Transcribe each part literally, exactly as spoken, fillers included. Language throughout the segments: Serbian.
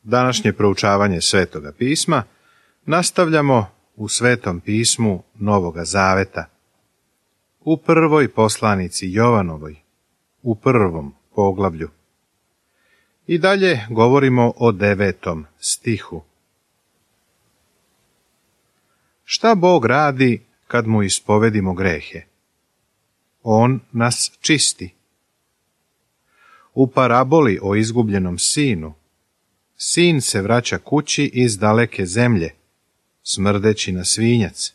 Današnje proučavanje Svetoga pisma nastavljamo u Svetom pismu Novoga Zaveta, u prvoj poslanici Jovanovoj, u prvom poglavlju. I dalje govorimo o devetom stihu. Šta Bog radi kad mu ispovedimo grehe? On nas čisti. U paraboli o izgubljenom sinu, sin se vraća kući iz daleke zemlje, smrdeći na svinjac.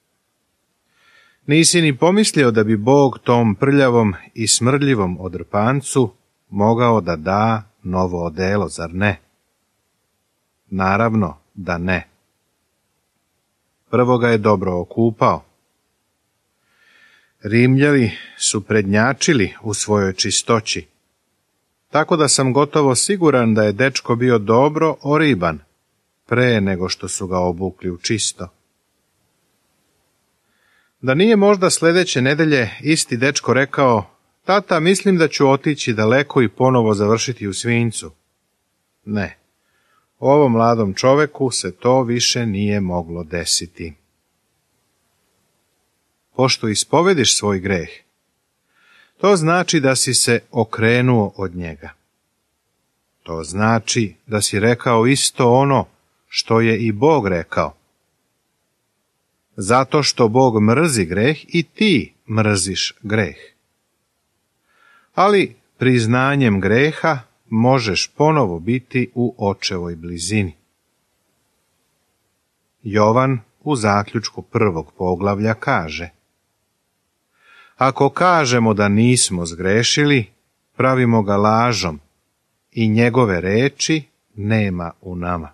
Nisi ni pomislio da bi Bog tom prljavom i smrdljivom odrpancu mogao da da novo odelo, zar ne? Naravno da ne. Prvo ga je dobro okupao. Rimljani su prednjačili u svojoj čistoći, tako da sam gotovo siguran da je dečko bio dobro oriban, pre nego što su ga obukli u čisto. Da nije možda sljedeće nedelje isti dečko rekao: tata, mislim da ću otići daleko i ponovo završiti u svinjcu. Ne, ovom mladom čoveku se to više nije moglo desiti. Pošto ispovediš svoj greh, to znači da si se okrenuo od njega. To znači da si rekao isto ono što je i Bog rekao. Zato što Bog mrzi greh i ti mrziš greh. Ali priznanjem greha možeš ponovo biti u očevoj blizini. Jovan u zaključku prvog poglavlja kaže: ako kažemo da nismo zgrešili, pravimo ga lažom i njegove reči nema u nama.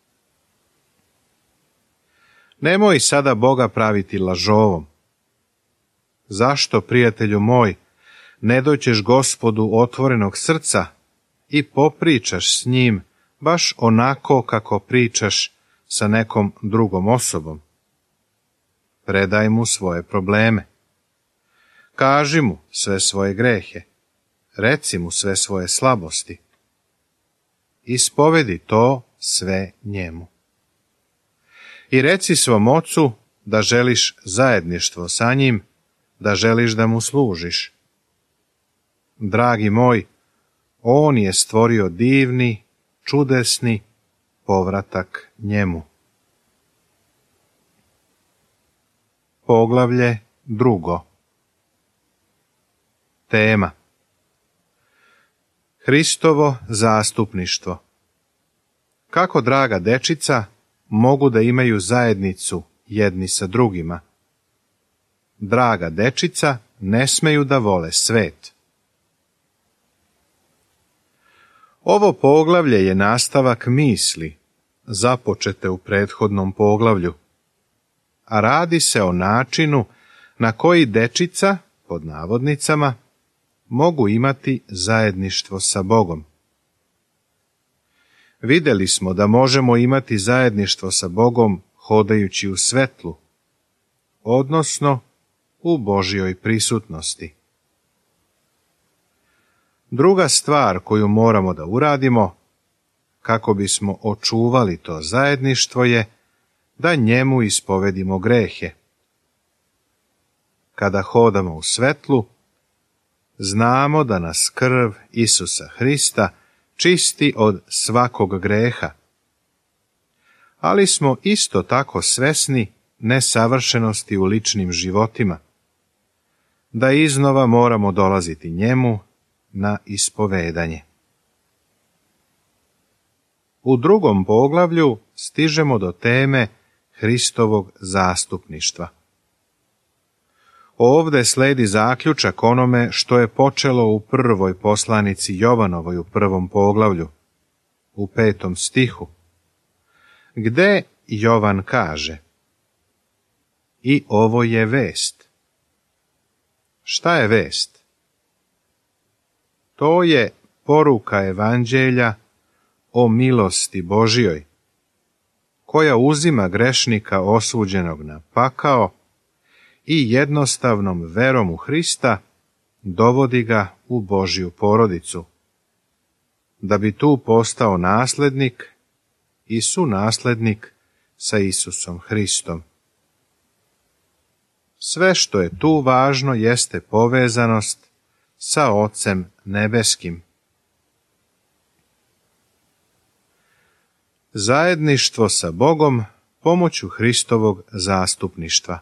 Nemoj sada Boga praviti lažovom. Zašto, prijatelju moj, ne doćeš Gospodu otvorenog srca i popričaš s njim baš onako kako pričaš sa nekom drugom osobom? Predaj mu svoje probleme. Kaži mu sve svoje grehe. Reci mu sve svoje slabosti. Ispovedi to sve njemu. I reci svom ocu da želiš zajedništvo sa njim, da želiš da mu služiš. Dragi moj, on je stvorio divni, čudesni povratak njemu. Poglavlje drugo. Tema: Hristovo zastupništvo. Kako draga dečica mogu da imaju zajednicu jedni sa drugima? Draga dečica ne smeju da vole svet. Ovo poglavlje je nastavak misli započete u prethodnom poglavlju, a radi se o načinu na koji dečica, pod navodnicama, mogu imati zajedništvo sa Bogom. Vidjeli smo da možemo imati zajedništvo sa Bogom hodajući u svetlu, odnosno u Božjoj prisutnosti. Druga stvar koju moramo da uradimo, kako bismo očuvali to zajedništvo, je da njemu ispovedimo grehe. Kada hodamo u svetlu, znamo da nas krv Isusa Hrista čisti od svakog greha, ali smo isto tako svesni nesavršenosti u ličnim životima, da iznova moramo dolaziti njemu na ispovedanje. U drugom poglavlju stižemo do teme Hristovog zastupništva. Ovde sledi zaključak onome što je počelo u prvoj poslanici Jovanovoj u prvom poglavlju, u petom stihu, gde Jovan kaže: i ovo je vest. Šta je vest? To je poruka evanđelja o milosti Božjoj, koja uzima grešnika osuđenog na pakao i jednostavnom verom u Hrista dovodi ga u Božju porodicu, da bi tu postao naslednik i sunaslednik sa Isusom Hristom. Sve što je tu važno jeste povezanost sa Ocem nebeskim. Zajedništvo sa Bogom pomoću Hristovog zastupništva.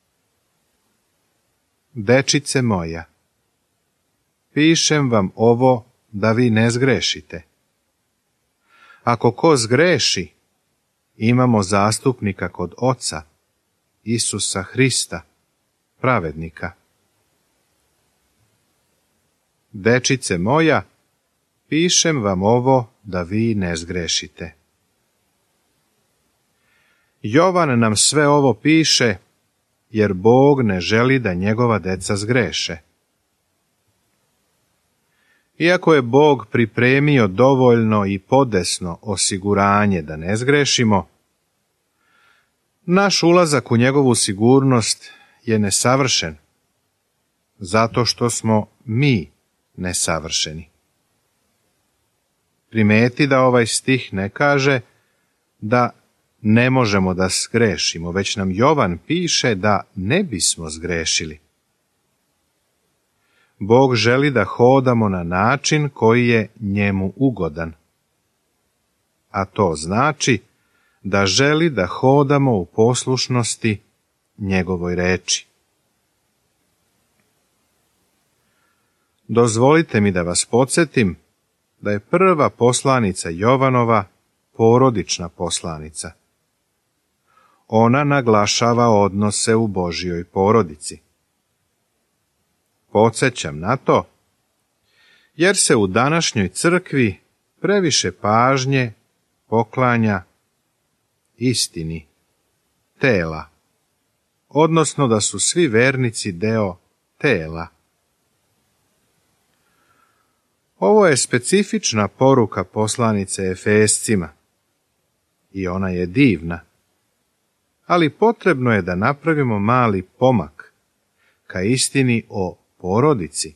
Dečice moja, pišem vam ovo da vi ne zgrešite. Ako ko zgreši, imamo zastupnika kod Oca, Isusa Hrista, pravednika. Dečice moja, pišem vam ovo da vi ne zgrešite. Jovan nam sve ovo piše, jer Bog ne želi da njegova deca zgreše. Iako je Bog pripremio dovoljno i podesno osiguranje da ne zgrešimo, naš ulazak u njegovu sigurnost je nesavršen, zato što smo mi nesavršeni. Primeti da ovaj stih ne kaže da ne možemo da zgrešimo, već nam Jovan piše da ne bismo zgrešili. Bog želi da hodamo na način koji je njemu ugodan. A to znači da želi da hodamo u poslušnosti njegovoj reči. Dozvolite mi da vas podsjetim da je prva poslanica Jovanova porodična poslanica. Ona naglašava odnose u Božjoj porodici. Podsjećam na to, jer se u današnjoj crkvi previše pažnje poklanja istini tela, odnosno da su svi vernici deo tela. Ovo je specifična poruka poslanice Efescima i ona je divna, ali potrebno je da napravimo mali pomak ka istini o porodici.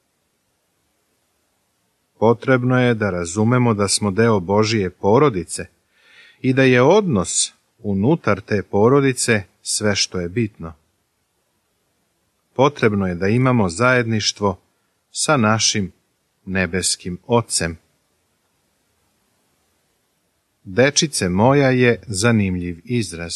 Potrebno je da razumemo da smo deo Božije porodice i da je odnos unutar te porodice sve što je bitno. Potrebno je da imamo zajedništvo sa našim nebeskim Ocem. Dečice moja je zanimljiv izraz.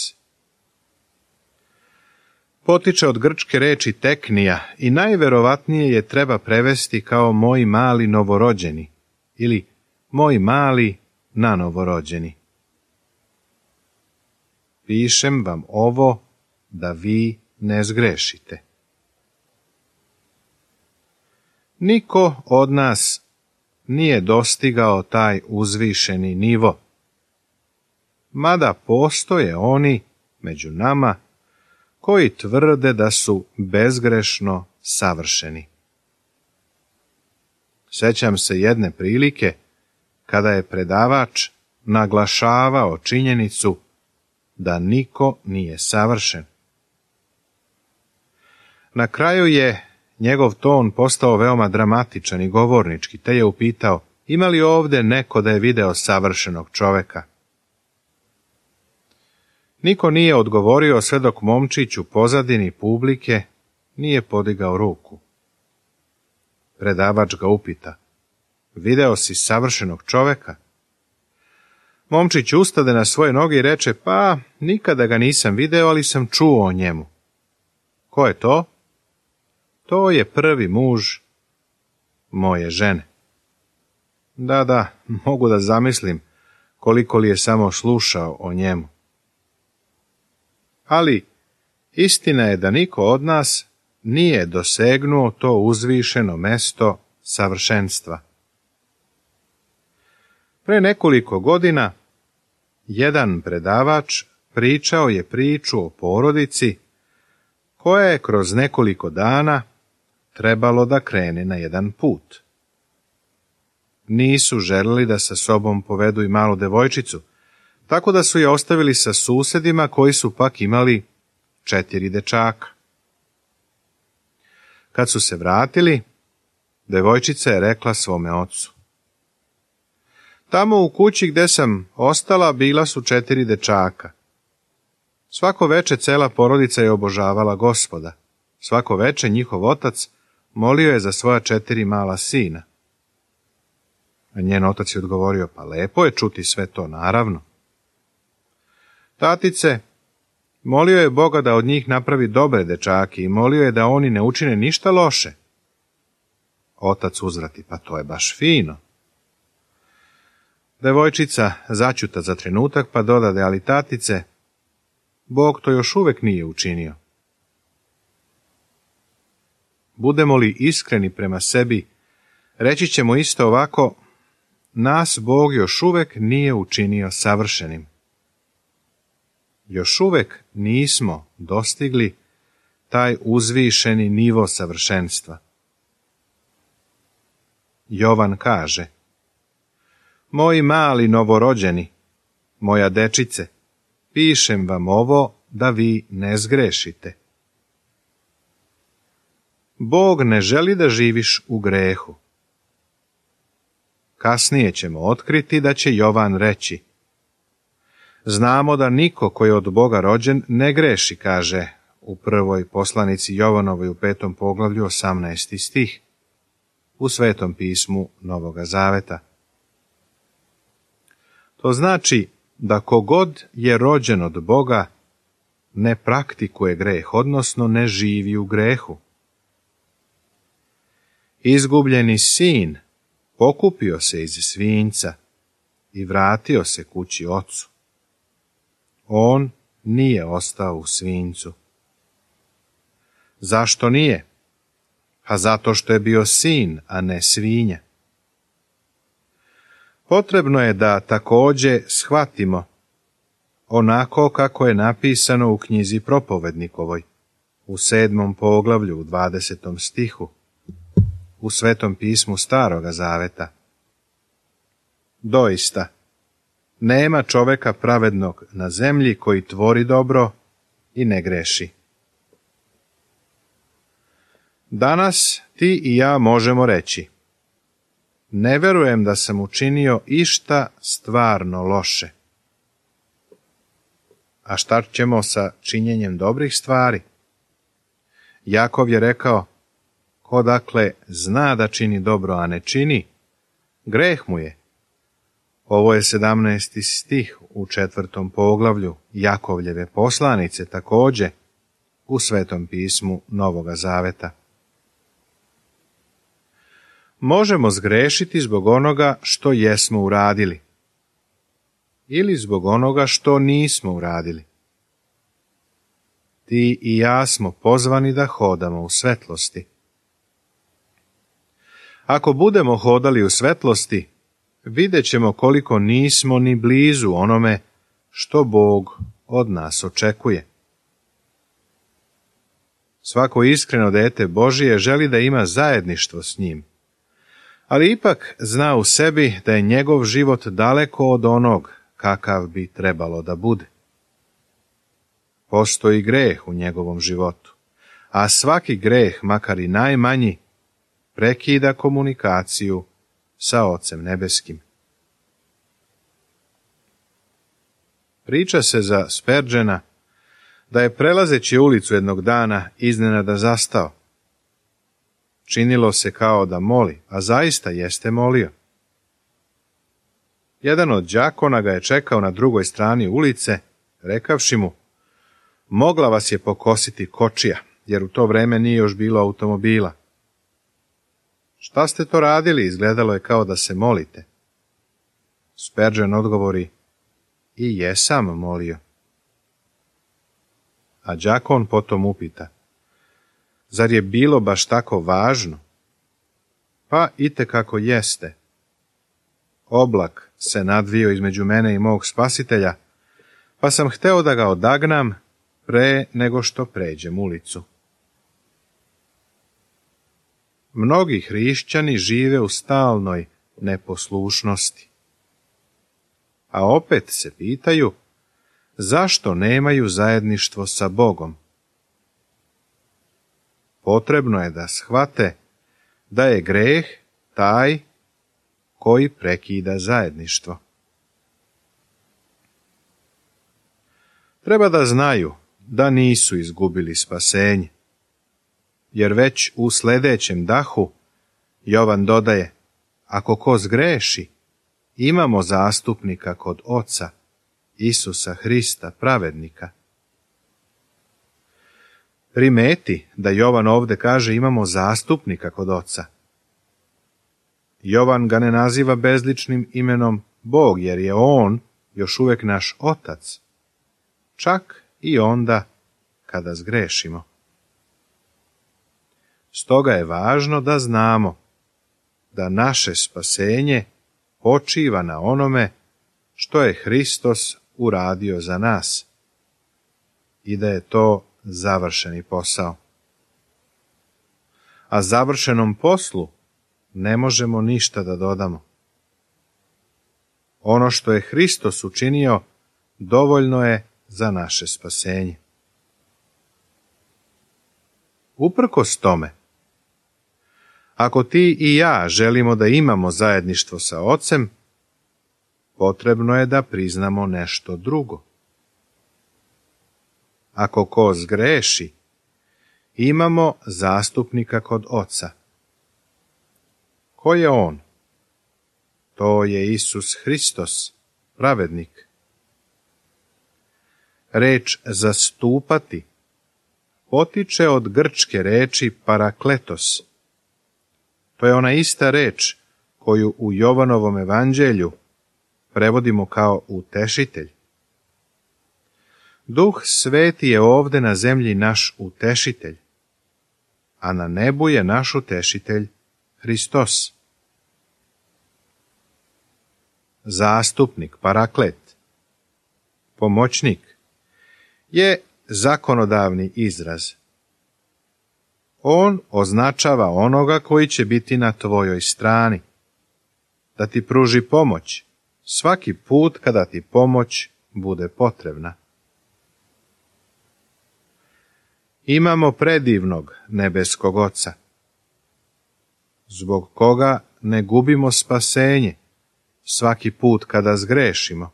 Potiče od grčke reči teknija i najverovatnije je treba prevesti kao moj mali novorođeni ili moj mali nanovorođeni. Pišem vam ovo da vi ne zgrešite. Niko od nas nije dostigao taj uzvišeni nivo, mada postoje oni među nama koji tvrde da su bezgrešno savršeni. Sjećam se jedne prilike kada je predavač naglašavao činjenicu da niko nije savršen. Na kraju je njegov ton postao veoma dramatičan i govornički, te je upitao, ima li ovdje neko da je video savršenog čoveka? Niko nije odgovorio sve dok momčić u pozadini publike nije podigao ruku. Predavač ga upita, video si savršenog čoveka? Momčić ustade na svoje noge i reče, pa nikada ga nisam video, ali sam čuo o njemu. Ko je to? To je prvi muž moje žene. Da, da, mogu da zamislim koliko li je samo slušao o njemu. Ali istina je da niko od nas nije dosegnuo to uzvišeno mesto savršenstva. Pre nekoliko godina jedan predavač pričao je priču o porodici koja je kroz nekoliko dana trebalo da krene na jedan put. Nisu želeli da sa sobom povedu i malu devojčicu, tako da su je ostavili sa susedima koji su pak imali četiri dečaka. Kad su se vratili, devojčica je rekla svome ocu, Tamo u kući gde sam ostala bila su četiri dečaka. Svako veče cela porodica je obožavala Gospoda. Svako veče njihov otac molio je za svoja četiri mala sina. A njen otac je odgovorio, pa lepo je čuti sve to, naravno. Tatice, molio je Boga da od njih napravi dobre dečake i molio je da oni ne učine ništa loše. Otac uzvrati, pa to je baš fino. Devojčica začuta za trenutak, pa dodade, ali tatice, Bog to još uvek nije učinio. Budemo li iskreni prema sebi, reći ćemo isto ovako, nas Bog još uvek nije učinio savršenim. Još uvek nismo dostigli taj uzvišeni nivo savršenstva. Jovan kaže, moji mali novorođeni, moja dečice, pišem vam ovo da vi ne zgrešite. Bog ne želi da živiš u grehu. Kasnije ćemo otkriti da će Jovan reći, znamo da niko koji je od Boga rođen ne greši, kaže u prvoj poslanici Jovanovoj u petom poglavlju osamnaesti stih, u Svetom pismu Novoga Zaveta. To znači da kogod je rođen od Boga ne praktikuje greh, odnosno ne živi u grehu. Izgubljeni sin pokupio se iz svinjca i vratio se kući ocu. On nije ostao u svinjcu. Zašto nije? A zato što je bio sin, a ne svinja. Potrebno je da takođe shvatimo onako kako je napisano u knjizi Propovednikovoj, u sedmom poglavlju, u dvadesetom stihu, u Svetom pismu Staroga Zaveta. Doista, nema čoveka pravednog na zemlji koji tvori dobro i ne greši. Danas ti i ja možemo reći, ne verujem da sam učinio išta stvarno loše. A šta ćemo sa činjenjem dobrih stvari? Jakov je rekao, ko dakle zna da čini dobro, a ne čini, greh mu je. Ovo je sedamnaesti stih u četvrtom poglavlju Jakovljeve poslanice, takođe u Svetom pismu Novoga Zaveta. Možemo zgrešiti zbog onoga što jesmo uradili ili zbog onoga što nismo uradili. Ti i ja smo pozvani da hodamo u svetlosti. Ako budemo hodali u svetlosti, vidjet ćemo koliko nismo ni blizu onome što Bog od nas očekuje. Svako iskreno dete Božije želi da ima zajedništvo s njim, ali ipak zna u sebi da je njegov život daleko od onog kakav bi trebalo da bude. Postoji greh u njegovom životu, a svaki greh, makar i najmanji, prekida komunikaciju sa Ocem nebeskim. Priča se za Spurgeona da je prelazeći ulicu jednog dana iznenada zastao. Činilo se kao da moli, a zaista jeste molio. Jedan od đakona ga je čekao na drugoj strani ulice, rekavši mu, mogla vas je pokositi kočija, jer u to vreme nije još bilo automobila. Šta ste to radili? Izgledalo je kao da se molite. Spurgeon odgovori, i jesam molio. A đakon potom upita, zar je bilo baš tako važno? Pa itekako jeste. Oblak se nadvio između mene i mog spasitelja, pa sam hteo da ga odagnam pre nego što pređem ulicu. Mnogi hrišćani žive u stalnoj neposlušnosti. A opet se pitaju, zašto nemaju zajedništvo sa Bogom? Potrebno je da shvate da je greh taj koji prekida zajedništvo. Treba da znaju da nisu izgubili spasenje, jer već u sljedećem dahu Jovan dodaje, ako ko zgreši, imamo zastupnika kod Oca, Isusa Hrista, pravednika. Primeti da Jovan ovdje kaže imamo zastupnika kod Oca. Jovan ga ne naziva bezličnim imenom Bog, jer je on još uvijek naš Otac, čak i onda kada zgrešimo. Stoga je važno da znamo da naše spasenje počiva na onome što je Hristos uradio za nas i da je to završeni posao. A završenom poslu ne možemo ništa da dodamo. Ono što je Hristos učinio dovoljno je za naše spasenje. Uprkos tome, ako ti i ja želimo da imamo zajedništvo sa Ocem, potrebno je da priznamo nešto drugo. Ako ko zgreši, imamo zastupnika kod Oca. Ko je on? To je Isus Hristos, pravednik. Reč zastupati potiče od grčke reči parakletos. To je ona ista reč koju u Jovanovom evanđelju prevodimo kao utešitelj. Duh Sveti je ovdje na zemlji naš utešitelj, a na nebu je naš utešitelj Hristos. Zastupnik, paraklet, pomoćnik je zakonodavni izraz. On označava onoga koji će biti na tvojoj strani, da ti pruži pomoć svaki put kada ti pomoć bude potrebna. Imamo predivnog nebeskog Oca, zbog koga ne gubimo spasenje svaki put kada zgrešimo.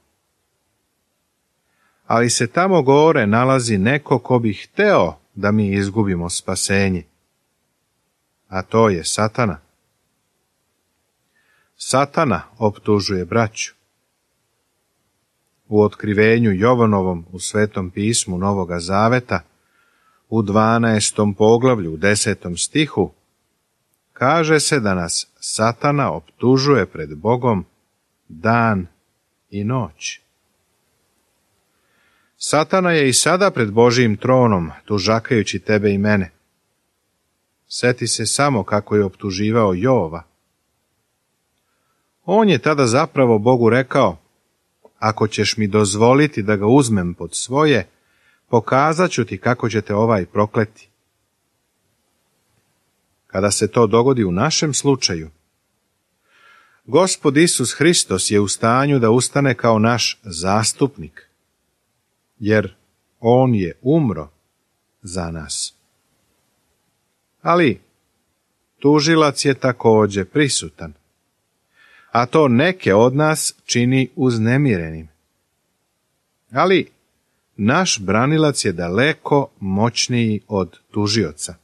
Ali se tamo gore nalazi neko ko bi hteo da mi izgubimo spasenje, a to je Satana. Satana optužuje braću. U otkrivenju Jovanovom u Svetom pismu Novoga Zaveta, u dvanaestom poglavlju, u desetom stihu, kaže se da nas Satana optužuje pred Bogom dan i noć. Satana je i sada pred Božijim tronom, tužakajući tebe i mene. Seti se samo kako je optuživao Jova. On je tada zapravo Bogu rekao, ako ćeš mi dozvoliti da ga uzmem pod svoje, pokazat ću ti kako će te ovaj prokleti. Kada se to dogodi u našem slučaju, Gospod Isus Hristos je u stanju da ustane kao naš zastupnik, jer on je umro za nas. Ali tužilac je također prisutan, a to neke od nas čini uznemirenim. Ali naš branilac je daleko moćniji od tužioca.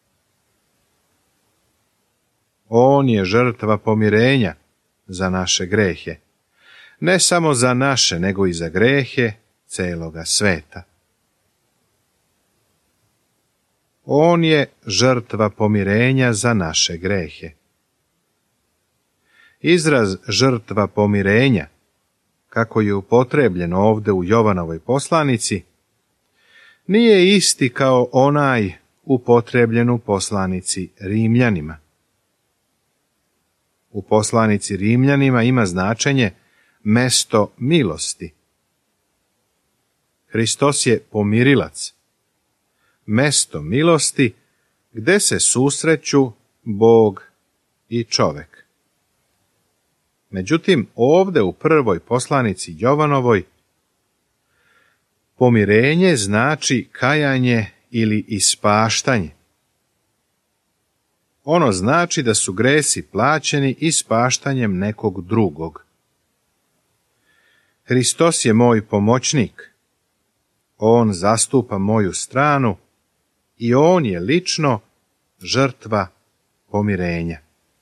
On je žrtva pomirenja za naše grehe, ne samo za naše, nego i za grehe celoga sveta. On je žrtva pomirenja za naše grehe. Izraz žrtva pomirenja, kako je upotrebljen ovdje u Jovanovoj poslanici, nije isti kao onaj upotrebljen u poslanici Rimljanima. U poslanici Rimljanima ima značenje mesto milosti. Hristos je pomirilac, mesto milosti gde se susreću Bog i čovek. Međutim, ovdje u prvoj poslanici Jovanovoj pomirenje znači kajanje ili ispaštanje. ono znači da su gresi plaćeni ispaštanjem nekog drugog. Hristos je moj pomoćnik. On zastupa moju stranu i on je lično žrtva pomirenja.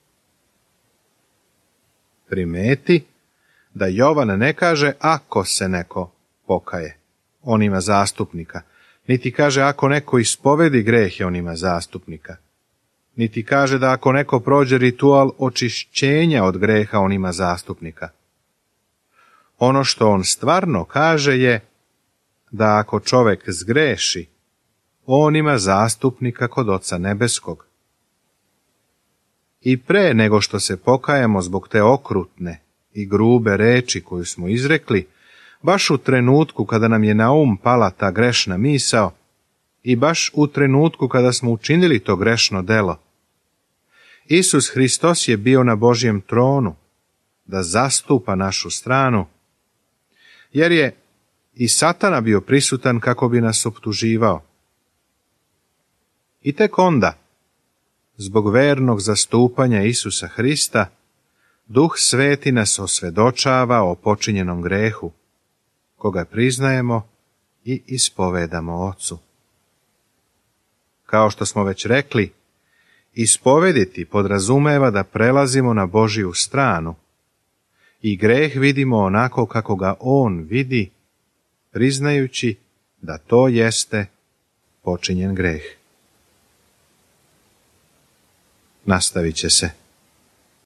Primeti da Jovan ne kaže ako se neko pokaje, on ima zastupnika, niti kaže ako neko ispovedi grehe, on ima zastupnika, niti kaže da ako neko prođe ritual očišćenja od greha, on ima zastupnika. Ono što on stvarno kaže je da ako čovek zgreši, on ima zastupnika kod Oca Nebeskog. I pre nego što se pokajemo zbog te okrutne i grube reči koju smo izrekli, baš u trenutku kada nam je na um pala ta grešna misao i baš u trenutku kada smo učinili to grešno delo, Isus Hristos je bio na Božjem tronu da zastupa našu stranu, jer je i Satana bio prisutan kako bi nas optuživao. I tek onda, zbog vernog zastupanja Isusa Hrista, Duh Sveti nas osvedočava o počinjenom grehu, koga priznajemo i ispovedamo Ocu. Kao što smo već rekli, ispovediti podrazumeva da prelazimo na Božju stranu i greh vidimo onako kako ga On vidi, priznajući da to jeste počinjen greh. Nastavit će se.